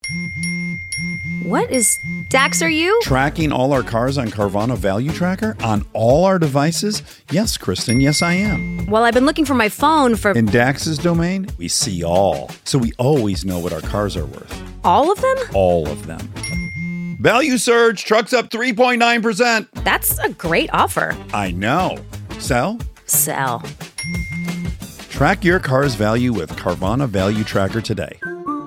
What is... Dax, are you? Tracking all our cars on Carvana Value Tracker on all our devices? Yes, Kristen, yes, I am. Well, I've been looking for my phone for... In Dax's domain, we see all. So we always know what our cars are worth. All of them? All of them. Value surge, trucks up 3.9%. That's a great offer. I know. Sell? Sell. Track your car's value with Carvana Value Tracker today.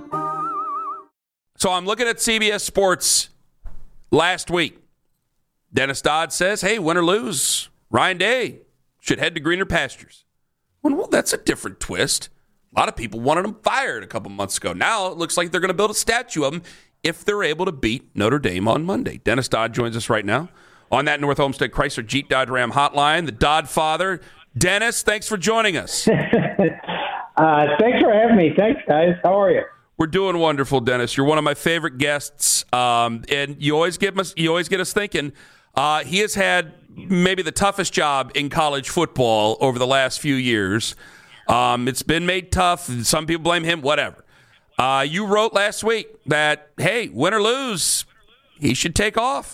So I'm looking at CBS Sports last week. Dennis Dodd says, hey, win or lose, Ryan Day should head to greener pastures. Well, that's a different twist. A lot of people wanted him fired a couple months ago. Now it looks like they're going to build a statue of him if they're able to beat Notre Dame on Monday. Dennis Dodd joins us right now on that North Olmsted Chrysler Jeep Dodge Ram hotline, the Dodd father. Dennis, thanks for joining us. Thanks for having me. Thanks, guys. How are you? We're doing wonderful, Dennis. You're one of my favorite guests, and you always get us thinking. He has had maybe the toughest job in college football over the last few years. It's been made tough. Some people blame him, whatever. You wrote last week that, hey, win or lose, he should take off.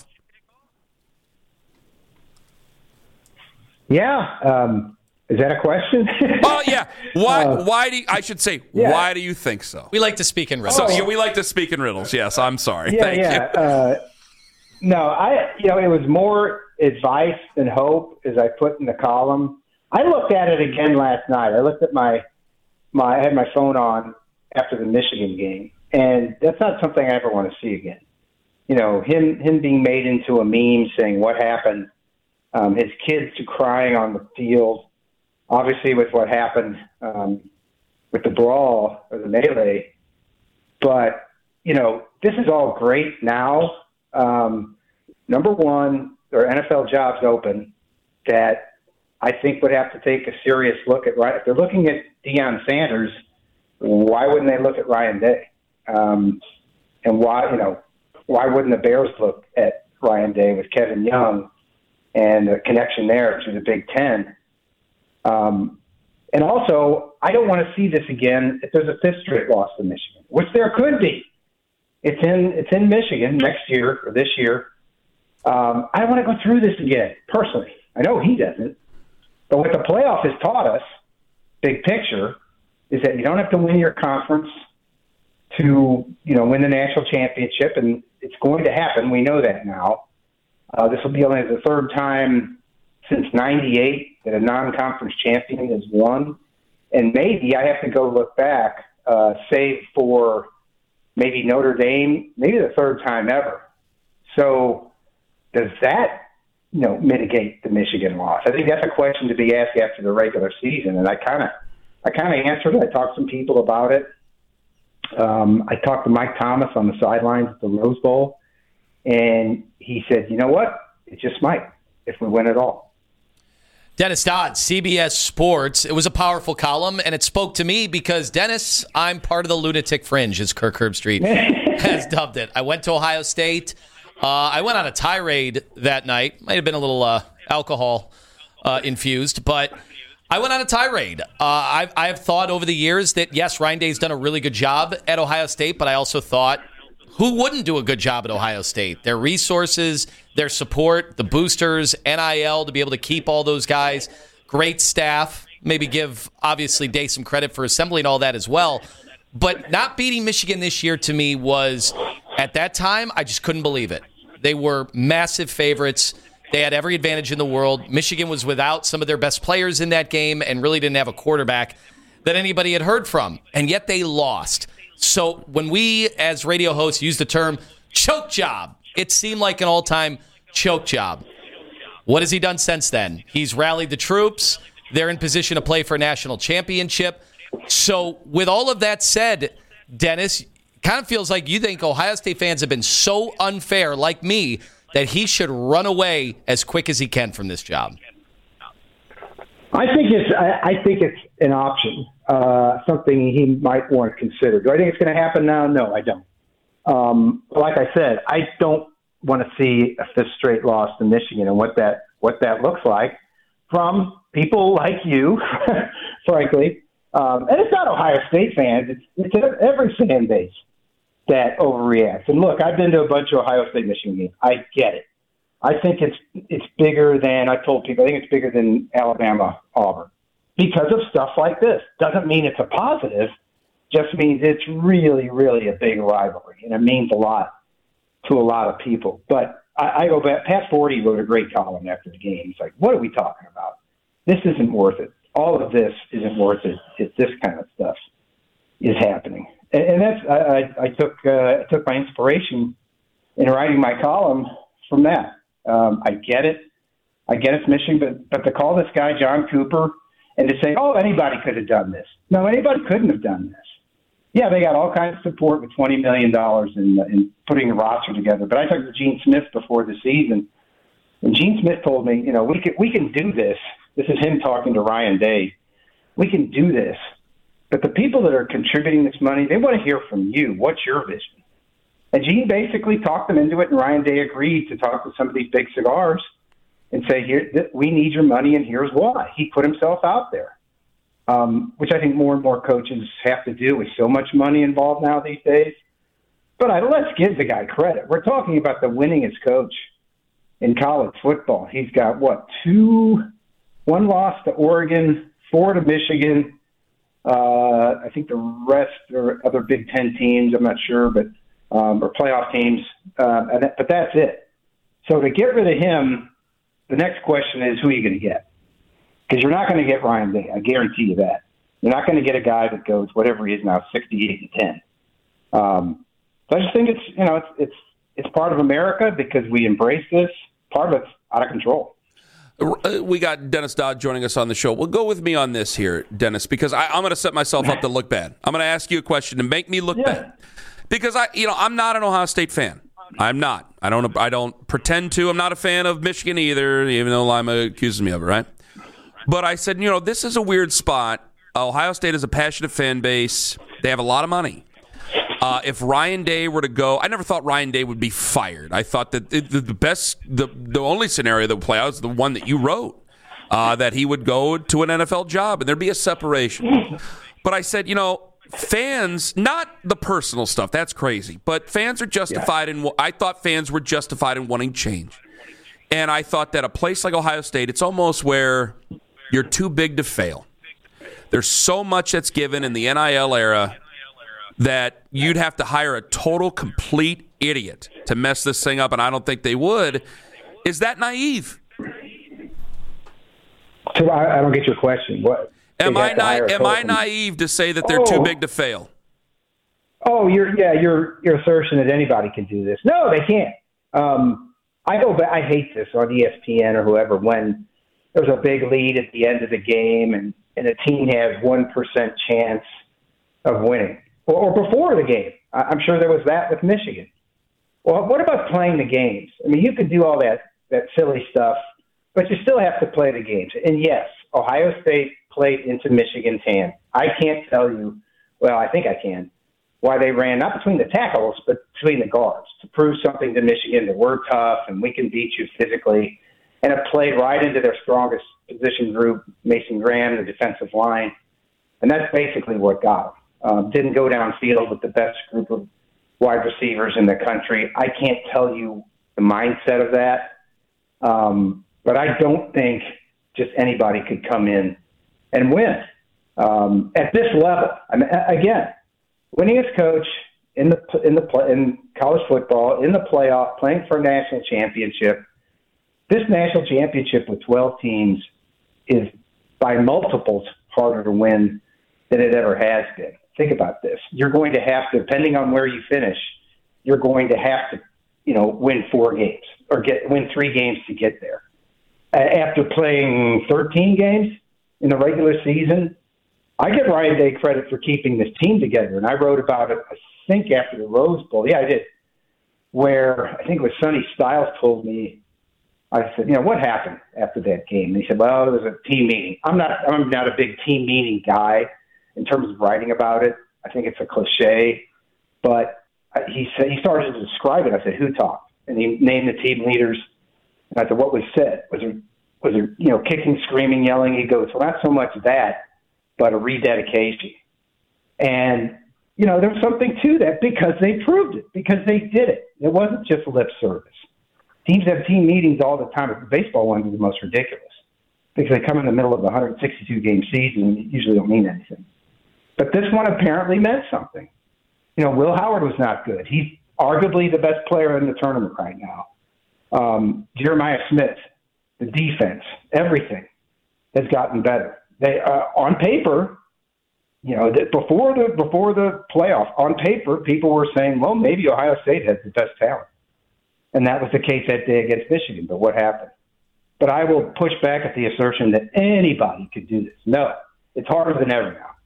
Yeah. Is that a question? Oh, yeah. Why do you, I should say, yeah. Why do you think so? We like to speak in riddles. So, yeah, we like to speak in riddles. Yes, I'm sorry. Thank you. No, it was more advice than hope, as I put in the column. I looked at it again last night. I looked at I had my phone on after the Michigan game, and that's not something I ever want to see again. You know, him being made into a meme saying what happened, his kids crying on the field, obviously with what happened with the brawl or the melee. But, you know, this is all great now. Number one, there are NFL jobs open that I think would have to take a serious look at. If they're looking at Deion Sanders, why wouldn't they look at Ryan Day? And why wouldn't the Bears look at Ryan Day with Kevin Young and the connection there to the Big Ten? And also, I don't want to see this again if there's a fifth straight loss to Michigan, which there could be. It's in Michigan next year or this year. I don't want to go through this again, personally. I know he doesn't. But what the playoff has taught us, big picture, is that you don't have to win your conference to, win the national championship, and it's going to happen. We know that now. This will be only the third time since '98 that a non-conference champion has won. And maybe I have to go look back, save for maybe Notre Dame, maybe the third time ever. So does that, mitigate the Michigan loss? I think that's a question to be asked after the regular season. And I kind of answered it. I talked to some people about it. I talked to Mike Thomas on the sidelines at the Rose Bowl, and he said, you know what? It just might if we win it all. Dennis Dodd, CBS Sports. It was a powerful column, and it spoke to me because, Dennis, I'm part of the lunatic fringe, as Kirk Herbstreit has dubbed it. I went to Ohio State. I went on a tirade that night. Might have been a little alcohol infused, but I went on a tirade. I have thought over the years that, yes, Ryan Day's done a really good job at Ohio State, but I also thought, who wouldn't do a good job at Ohio State? Their resources, their support, the boosters, NIL to be able to keep all those guys, great staff, maybe give, obviously, Day some credit for assembling all that as well. But not beating Michigan this year to me was, at that time, I just couldn't believe it. They were massive favorites. They had every advantage in the world. Michigan was without some of their best players in that game and really didn't have a quarterback that anybody had heard from. And yet they lost. So when we, as radio hosts, use the term choke job, it seemed like an all-time choke job. What has he done since then? He's rallied the troops. They're in position to play for a national championship. So with all of that said, Dennis, kind of feels like you think Ohio State fans have been so unfair, like me, that he should run away as quick as he can from this job. I think it's an option, something he might want to consider. Do I think it's going to happen now? No, I don't. Like I said, I don't want to see a fifth straight loss to Michigan and what that looks like from people like you, frankly. And it's not Ohio State fans; it's every fan base. that overreacts. And look, I've been to a bunch of Ohio State Michigan games. I get it. I think it's bigger than, I told people, I think it's bigger than Alabama Auburn because of stuff like this. Doesn't mean it's a positive, just means it's really, really a big rivalry, and it means a lot to a lot of people. But I go back, Pat Forty wrote a great column after the game. He's like, what are we talking about? This isn't worth it. All of this isn't worth it if this kind of stuff is happening. And that's, I took my inspiration in writing my column from that. I get it. I get it's Michigan, but to call this guy John Cooper and to say, oh, anybody could have done this. No, anybody couldn't have done this. Yeah, they got all kinds of support with $20 million in putting a roster together. But I talked to Gene Smith before the season, and Gene Smith told me, we can do this. This is him talking to Ryan Day. We can do this. But the people that are contributing this money, they want to hear from you. What's your vision? And Gene basically talked them into it, and Ryan Day agreed to talk to some of these big cigars and say, "Here, we need your money, and here's why." He put himself out there, which I think more and more coaches have to do with so much money involved now these days. But let's give the guy credit. We're talking about the winningest coach in college football. He's got, one loss to Oregon, 4 to Michigan. I think the rest are other Big Ten teams. I'm not sure, but or playoff teams. But that's it. So to get rid of him, the next question is, who are you going to get? Because you're not going to get Ryan Day. I guarantee you that. You're not going to get a guy that goes whatever he is now, 68-10. So I just think it's part of America because we embrace this. Part of it's out of control. We got Dennis Dodd joining us on the show. Well, go with me on this here, Dennis, because I'm going to set myself up to look bad. I'm going to ask you a question to make me look bad, because I'm not an Ohio State fan. I'm not. I don't pretend to. I'm not a fan of Michigan either, even though Lima accuses me of it, right? But I said, this is a weird spot. Ohio State is a passionate fan base. They have a lot of money. If Ryan Day were to go, I never thought Ryan Day would be fired. I thought that the only scenario that would play out is the one that you wrote, that he would go to an NFL job and there'd be a separation. But I said, fans, not the personal stuff, that's crazy, but fans are justified I thought fans were justified in wanting change. And I thought that a place like Ohio State, it's almost where you're too big to fail. There's so much that's given in the NIL era that you'd have to hire a total, complete idiot to mess this thing up, and I don't think they would. Is that naive? So I don't get your question. What? Am I naive to say that they're too big to fail? Oh, your assertion that anybody can do this. No, they can't. I go back. I hate this on ESPN or whoever when there's a big lead at the end of the game and a team has 1% chance of winning. Or before the game. I'm sure there was that with Michigan. Well, what about playing the games? I mean, you could do all that silly stuff, but you still have to play the games. And yes, Ohio State played into Michigan's hand. I can't tell you, well, I think I can, why they ran, not between the tackles, but between the guards to prove something to Michigan that we're tough and we can beat you physically. And it played right into their strongest position group, Mason Graham, the defensive line. And that's basically what got them. Didn't go downfield with the best group of wide receivers in the country. I can't tell you the mindset of that. But I don't think just anybody could come in and win at this level. I mean, again, winningest coach in college football, in the playoff, playing for a national championship. This national championship with 12 teams is by multiples harder to win than it ever has been. Think about this. You're going to have to, depending on where you finish, you're going to have to, win 4 games or win 3 games to get there. After playing 13 games in the regular season, I give Ryan Day credit for keeping this team together. And I wrote about it, I think, after the Rose Bowl. Yeah, I did. Where I think it was Sonny Styles told me, I said, what happened after that game? And he said, well, there was a team meeting. I'm not a big team meeting guy. In terms of writing about it, I think it's a cliche, but he started to describe it. I said, "Who talked?" And he named the team leaders. And I said, "What was said? Was there kicking, screaming, yelling?" He goes, "Well, not so much that, but a rededication." And there's something to that because they proved it, because they did it. It wasn't just lip service. Teams have team meetings all the time. The baseball ones are the most ridiculous because they come in the middle of a 162-game season and usually don't mean anything. But this one apparently meant something. Will Howard was not good. He's arguably the best player in the tournament right now. Jeremiah Smith, the defense, everything has gotten better. They on paper, before the playoff, on paper, people were saying, well, maybe Ohio State has the best talent. And that was the case that day against Michigan. But what happened? But I will push back at the assertion that anybody could do this. No, it's harder than ever now.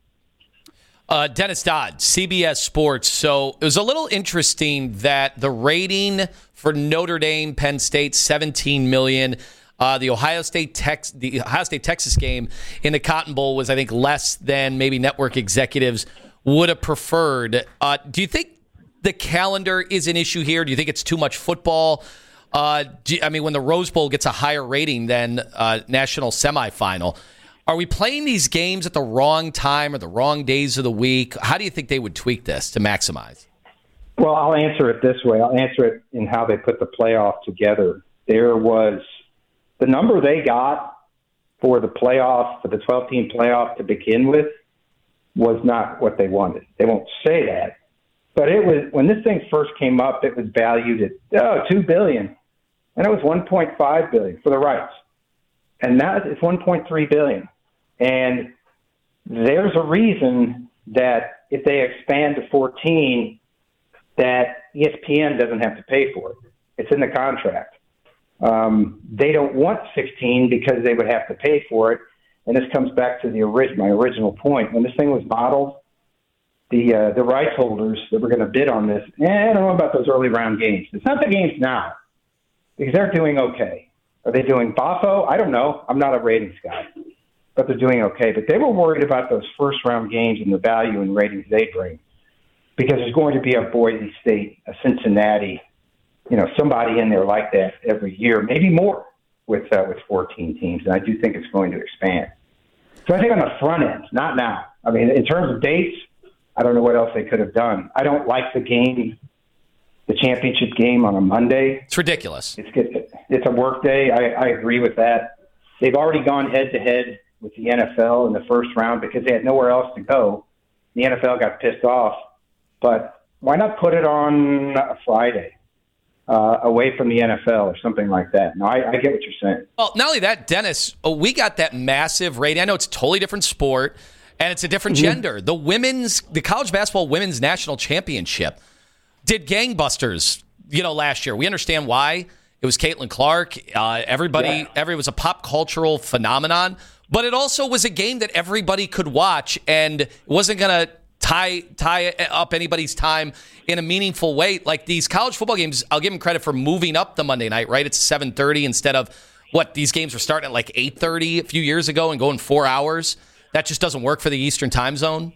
Dennis Dodd, CBS Sports. So it was a little interesting that the rating for Notre Dame, Penn State, 17 million. The Ohio State Texas game in the Cotton Bowl was, I think, less than maybe network executives would have preferred. Do you think the calendar is an issue here? Do you think it's too much football? When the Rose Bowl gets a higher rating than national semifinal, are we playing these games at the wrong time or the wrong days of the week? How do you think they would tweak this to maximize? Well, I'll answer it this way. I'll answer it in how they put the playoff together. There was the number they got for the playoff, for the 12-team playoff to begin with, was not what they wanted. They won't say that. But it was, when this thing first came up, it was valued at $2 billion. And it was $1.5 billion for the rights. And now it's $1.3 billion. And there's a reason that if they expand to 14, that ESPN doesn't have to pay for it. It's in the contract. They don't want 16 because they would have to pay for it. And this comes back to my original point. When this thing was modeled, the rights holders that were going to bid on this, I don't know about those early round games. It's not the games now because they're doing okay. Are they doing boffo? I don't know. I'm not a ratings guy, but they're doing okay. But they were worried about those first round games and the value and ratings they bring because there's going to be a Boise State, a Cincinnati, somebody in there like that every year, maybe more with 14 teams. And I do think it's going to expand. So I think on the front end, not now. I mean, in terms of dates, I don't know what else they could have done. I don't like the game, the championship game on a Monday. It's ridiculous. It's a work day. I agree with that. They've already gone head-to-head with the NFL in the first round because they had nowhere else to go. The NFL got pissed off. But why not put it on a Friday away from the NFL or something like that? No, I get what you're saying. Well, not only that, Dennis, we got that massive rating. I know it's a totally different sport, and it's a different gender. The college basketball women's national championship did gangbusters, last year. We understand why. It was Caitlin Clark. It was a pop cultural phenomenon, but it also was a game that everybody could watch, and it wasn't going to tie up anybody's time in a meaningful way. Like these college football games, I'll give them credit for moving up the Monday night, right? It's 7:30 instead of these games were starting at like 8:30 a few years ago and going 4 hours. That just doesn't work for the Eastern time zone.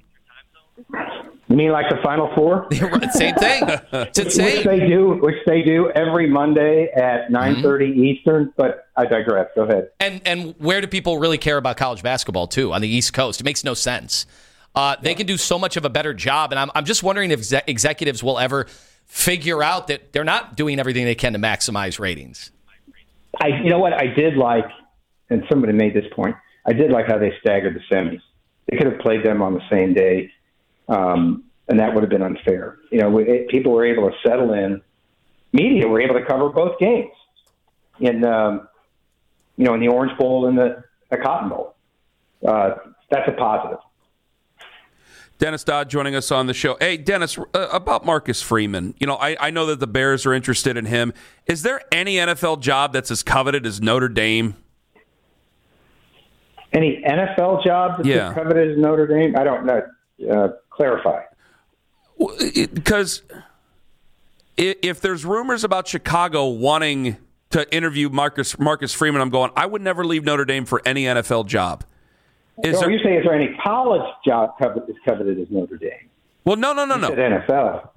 You mean like the Final Four? Same thing. It's insane. Which they do every Monday at 9:30 Eastern. But I digress. Go ahead. And where do people really care about college basketball too? On the East Coast, it makes no sense. They can do so much of a better job, and I'm just wondering if executives will ever figure out that they're not doing everything they can to maximize ratings. You know what I did like, and somebody made this point. I did like how they staggered the semis. They could have played them on the same day. And that would have been unfair. People were able to settle in. Media were able to cover both games in the Orange Bowl and the Cotton Bowl. That's a positive. Dennis Dodd joining us on the show. Hey, Dennis, about Marcus Freeman. I know that the Bears are interested in him. Is there any NFL job that's as coveted as Notre Dame? Any NFL job that's as coveted as Notre Dame? I don't know. Clarify. Because if there's rumors about Chicago wanting to interview Marcus Freeman, I'm going, I would never leave Notre Dame for any NFL job. You say, is there any college job as coveted as Notre Dame? Well, no. You said NFL.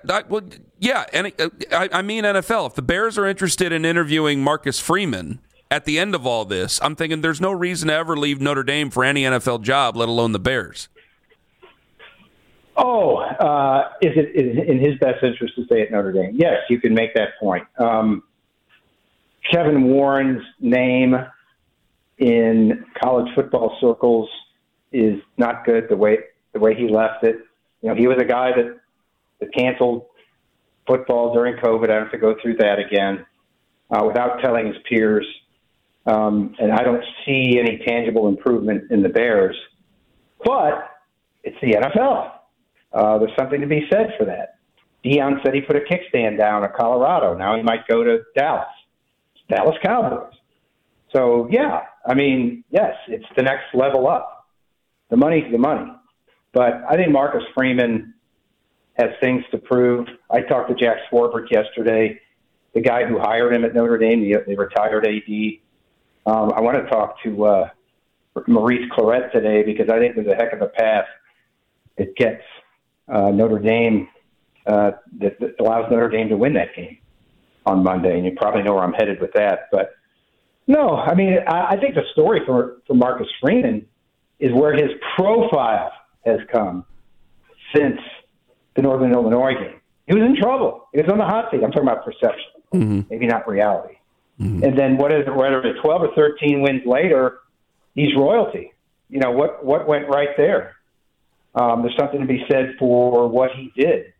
I mean NFL. If the Bears are interested in interviewing Marcus Freeman at the end of all this, I'm thinking there's no reason to ever leave Notre Dame for any NFL job, let alone the Bears. Is it in his best interest to stay at Notre Dame? Yes, you can make that point. Kevin Warren's name in college football circles is not good. The way he left it, he was a guy that canceled football during COVID. I don't have to go through that again without telling his peers. And I don't see any tangible improvement in the Bears. But it's the NFL. There's something to be said for that. Deion said he put a kickstand down at Colorado. Now he might go to Dallas. Dallas Cowboys. So, yes, it's the next level up. The money's the money. But I think Marcus Freeman has things to prove. I talked to Jack Swarbrick yesterday, the guy who hired him at Notre Dame, the retired AD. I want to talk to Maurice Clarett today because I think there's a heck of a path that gets Notre Dame, that allows Notre Dame to win that game on Monday. And you probably know where I'm headed with that. But, no, I think the story for Marcus Freeman is where his profile has come since the Northern Illinois game. He was in trouble. He was on the hot seat. I'm talking about perception, maybe not reality. Mm-hmm. And then whether it's 12 or 13 wins later, he's royalty. What went right there? There's something to be said for what he did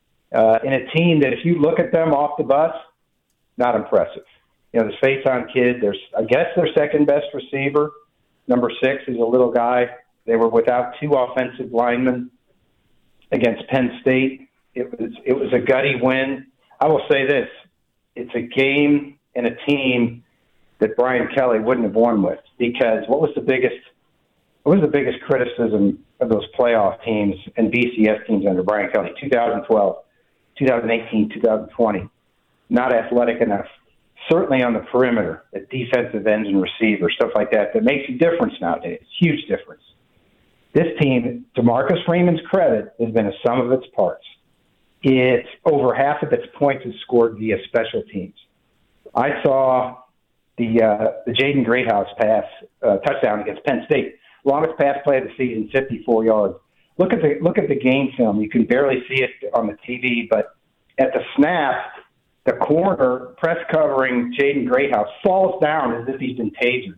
in a team that if you look at them off the bus, not impressive. This Faison kid, I guess their second best receiver, number 6, is a little guy. They were without 2 offensive linemen against Penn State. It was a gutty win. I will say this: it's a game and a team that Brian Kelly wouldn't have won with, because what was the biggest criticism of those playoff teams and BCS teams under Brian Kelly? 2012, 2018, 2020, not athletic enough. Certainly on the perimeter, at defensive ends and receivers, stuff like that makes a difference nowadays. Huge difference. This team, to Marcus Freeman's credit, has been a sum of its parts. It's over half of its points is scored via special teams. I saw the Jaden Greathouse pass touchdown against Penn State, longest pass play of the season, 54 yards. Look at the game film. You can barely see it on the TV, but at the snap, the corner press covering Jaden Greathouse falls down as if he's been tasered.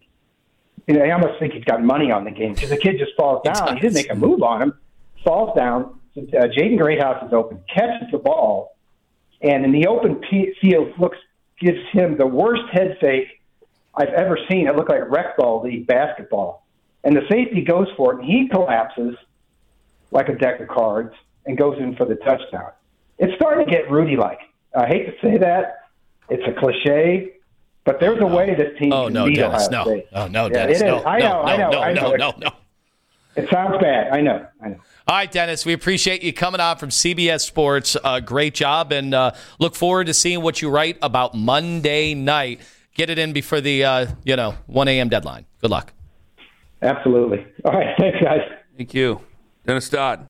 I almost think he's got money on the game because the kid just falls down. He didn't make a move on him. Falls down. Jaden Greathouse is open, catches the ball, and in the open field gives him the worst head fake I've ever seen. It looked like rec ball league basketball. And the safety goes for it, and he collapses like a deck of cards and goes in for the touchdown. It's starting to get Rudy-like. I hate to say that. It's a cliche, but there's a way this team can beat Ohio State. Oh, no, Dennis. Yeah, it is. I know. No. It sounds bad. I know. All right, Dennis, we appreciate you coming on from CBS Sports. Great job, and look forward to seeing what you write about Monday night. Get it in before the 1 a.m. deadline. Good luck. Absolutely. All right. Thanks, guys. Thank you. Dennis Dodd.